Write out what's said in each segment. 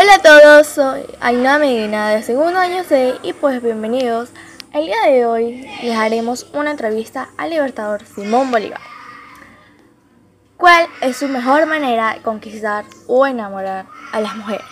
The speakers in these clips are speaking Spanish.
Hola a todos, soy Ainhoa Medina de segundo año C y pues bienvenidos. El día de hoy les haremos una entrevista al libertador Simón Bolívar. ¿Cuál es su mejor manera de conquistar o enamorar a las mujeres?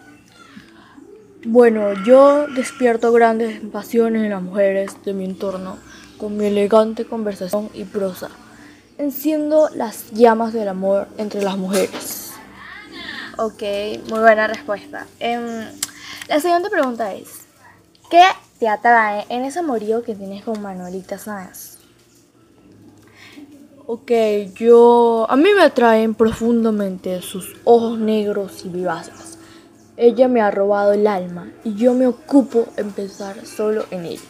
Bueno, yo despierto grandes pasiones en las mujeres de mi entorno con mi elegante conversación y prosa. Enciendo las llamas del amor entre las mujeres. Ok, muy buena respuesta. La siguiente pregunta es, ¿qué te atrae en ese amorío que tienes con Manuelita Sáenz? A mí me atraen profundamente sus ojos negros y vivaces. Ella me ha robado el alma y yo me ocupo en pensar solo en ella.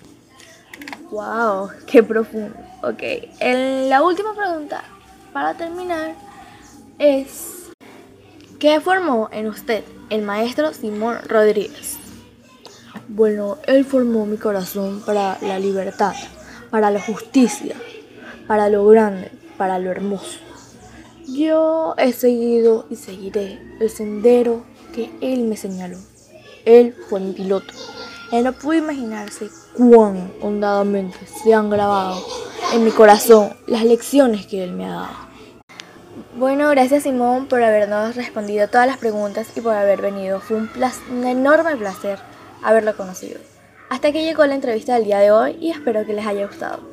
Wow, qué profundo. Ok, la última pregunta para terminar es, ¿qué formó en usted el maestro Simón Rodríguez? Bueno, él formó mi corazón para la libertad, para la justicia, para lo grande, para lo hermoso. Yo he seguido y seguiré el sendero que él me señaló. Él fue mi piloto. Él no pudo imaginarse cuán hondamente se han grabado en mi corazón las lecciones que él me ha dado. Bueno, gracias Simón por habernos respondido todas las preguntas y por haber venido. Fue un enorme placer haberlo conocido. Hasta aquí llegó la entrevista del día de hoy y espero que les haya gustado.